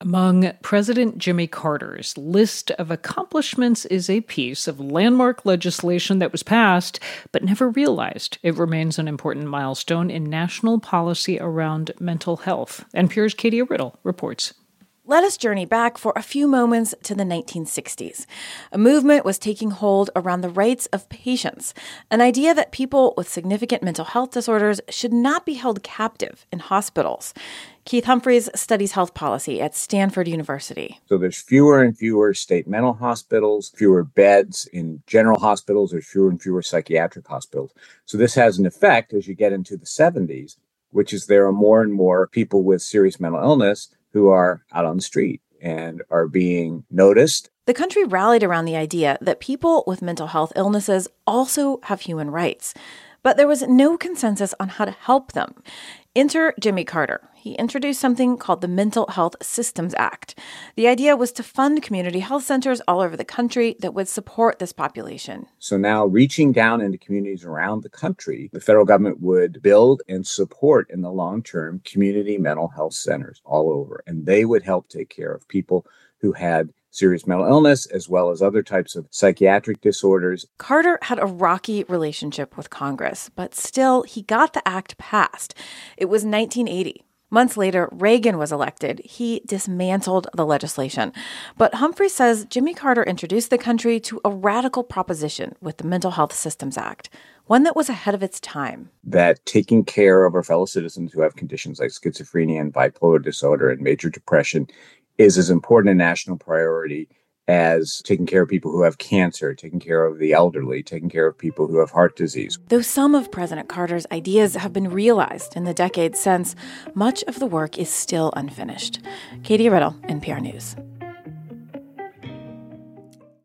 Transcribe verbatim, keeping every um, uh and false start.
Among President Jimmy Carter's list of accomplishments is a piece of landmark legislation that was passed but never realized. It remains an important milestone in national policy around mental health. N P R's Katie Riddle reports. Let us journey back for a few moments to the nineteen sixties. A movement was taking hold around the rights of patients, an idea that people with significant mental health disorders should not be held captive in hospitals. Keith Humphreys studies health policy at Stanford University. So there's fewer and fewer state mental hospitals, fewer beds in general hospitals, there's fewer and fewer psychiatric hospitals. So this has an effect as you get into the seventies, which is there are more and more people with serious mental illness who are out on the street and are being noticed. The country rallied around the idea that people with mental health illnesses also have human rights, but there was no consensus on how to help them. Enter Jimmy Carter. He introduced something called the Mental Health Systems Act. The idea was to fund community health centers all over the country that would support this population. So now reaching down into communities around the country, the federal government would build and support in the long term community mental health centers all over. And they would help take care of people who had serious mental illness, as well as other types of psychiatric disorders. Carter had a rocky relationship with Congress, but still, he got the act passed. It was nineteen eighty. Months later, Reagan was elected. He dismantled the legislation. But Humphrey says Jimmy Carter introduced the country to a radical proposition with the Mental Health Systems Act, one that was ahead of its time. That taking care of our fellow citizens who have conditions like schizophrenia and bipolar disorder and major depression is as important a national priority as taking care of people who have cancer, taking care of the elderly, taking care of people who have heart disease. Though some of President Carter's ideas have been realized in the decades since, much of the work is still unfinished. Katie Riddle, N P R News.